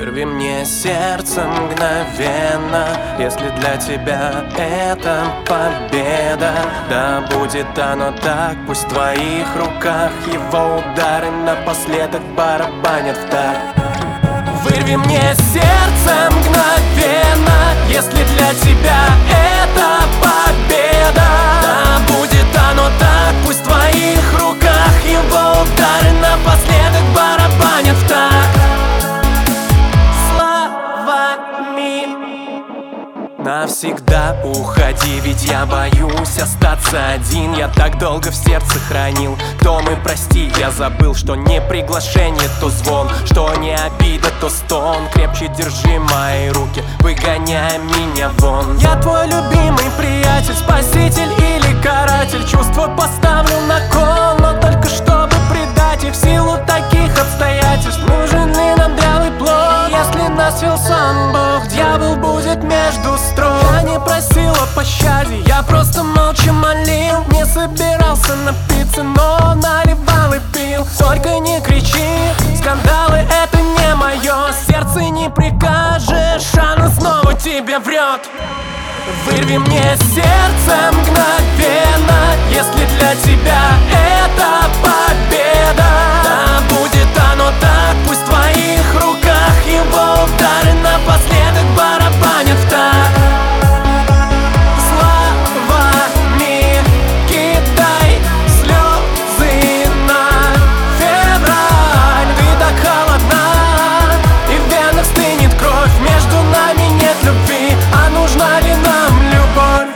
Вырви мне сердце мгновенно, если для тебя это победа. Да будет оно так, пусть в твоих руках его удары напоследок барабанят в такт. Вырви мне сердце мгновенно, если для тебя это победа. Да будет оно так, пусть в твоих руках его удары напоследок барабанят в такт. Навсегда уходи, ведь я боюсь остаться один. Я так долго в сердце хранил, кто мы, прости. Я забыл, что не приглашение, то звон, что не обида, то стон. Крепче держи мои руки, выгоняя меня вон. Я твой любимый приятель, спаситель или каратель. Чувства поставлю на кон, но только чтобы предать их. В силу таких обстоятельств нужен ли нам белый плод? Если нас вел сам Бог, дьявол будет между строк. Я не просил о пощаде, я просто молча молил. Не собирался напиться, но наливал и пил. Только не кричи, скандалы это не мое. Сердце не прикажешь, оно снова тебе врет. Вырви мне сердце мгновенно, если для тебя это победа. Да будет оно так, пусть в твоих руках его удары напоследок барабанят в такт. Словами кидай слезы на февраль. Ты так холодна, и в венах стынет кровь. Между нами нет любви, а нужна ли нам любовь?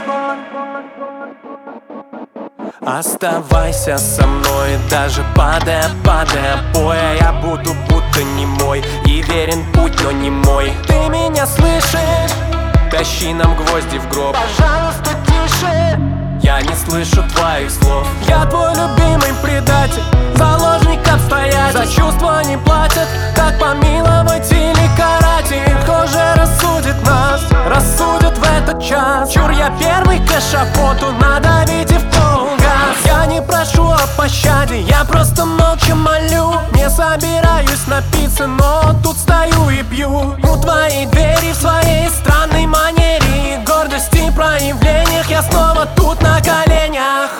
Оставайся со мной, даже падая, боя. Я буду будто немой и верен путь, но не мой. Ты меня слышишь? Тащи нам гвозди в гроб, пожалуйста, тише. Я не слышу твоих слов. Я твой любимый предатель, заложник обстоятельств. За чувства не платят, как помиловать или карать. Их уже рассудит нас, рассудят в этот час. Чур, я первый к эшафоту, надавите в пол газ. Я не прошу о пощаде, я просто молча молю. Не собираюсь напиться, но тут стою и пью. У твоей двери в своей странной манере и гордости проявлениях я снова тут на коленях.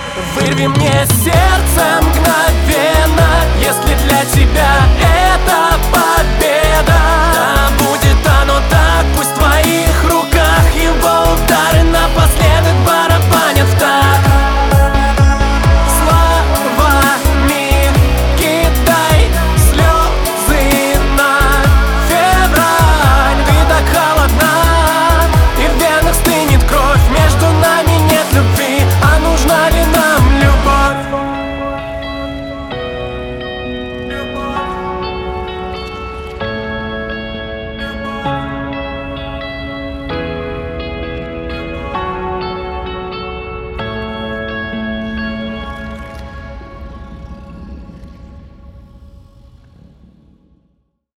Вырви мне сердце мгновенно, если для тебя это